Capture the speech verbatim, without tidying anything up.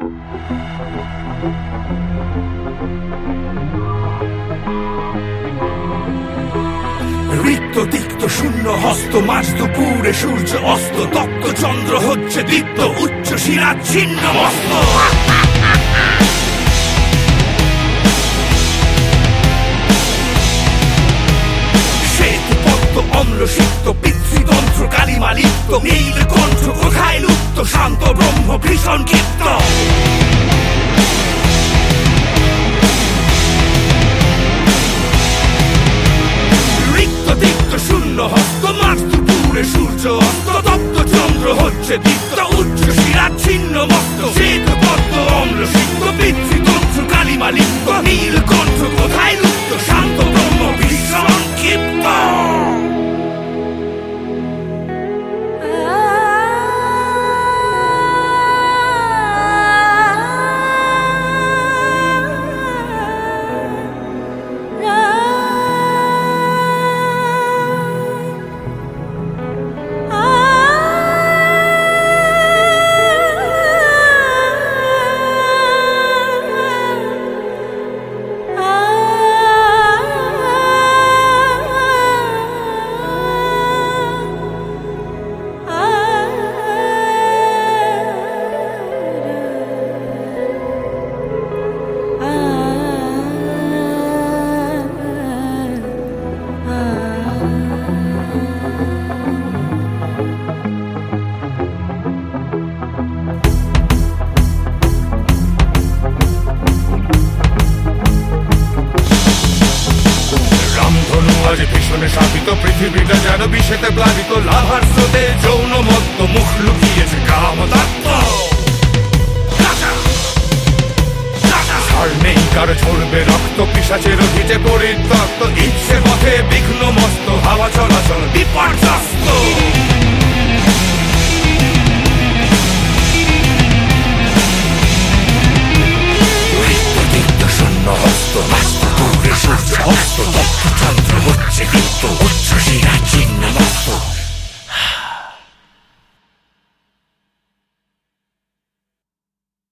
রিক্ত তিক্ত শূন্য হস্ত মাঝ দুপুরে সূর্য অস্ত তপ্ত চন্দ্র হচ্ছে দীপ্ত উচ্চ শিরা ছিন্ন মস্ত শ্বেত পদ্ম অম্ল সিক্ত পিতৃতন্ত্র কালিমালিপ্ত নীল কণ্ঠ কোথায় লুপ্ত শান্ত ব্রহ্ম ভীষণ ক্ষিপ্ত শূন্য হস্ত মাঝ দুপুরে সূর্য অস্ত তপ্ত চন্দ্র হচ্ছে দীপ্ত উচ্চ শিরা ছিন্ন মস্ত শ্বেত পদ্ম অম্ল সিক্ত পিতৃতন্ত্র কালিমালিপ্ত নীল কণ্ঠ কোথায় লুপ্ত শান্ত ব্রহ্ম ভীষণ ক্ষিপ্ত ভীষণে শাপিত পৃথিবীটা যেন বিষেতে প্লাবিত লাভার স্রোতে যৌন মত্ত মুখ লুকিয়েছে কামতত্ত্ব ছাড় নেই কারো ঝরবে রক্ত পিশাচের ভিজে পরিত্যক্ত ইচ্ছে পথে বিঘ্ন মস্ত হাওয়া চলাচল বিপর্যস্ত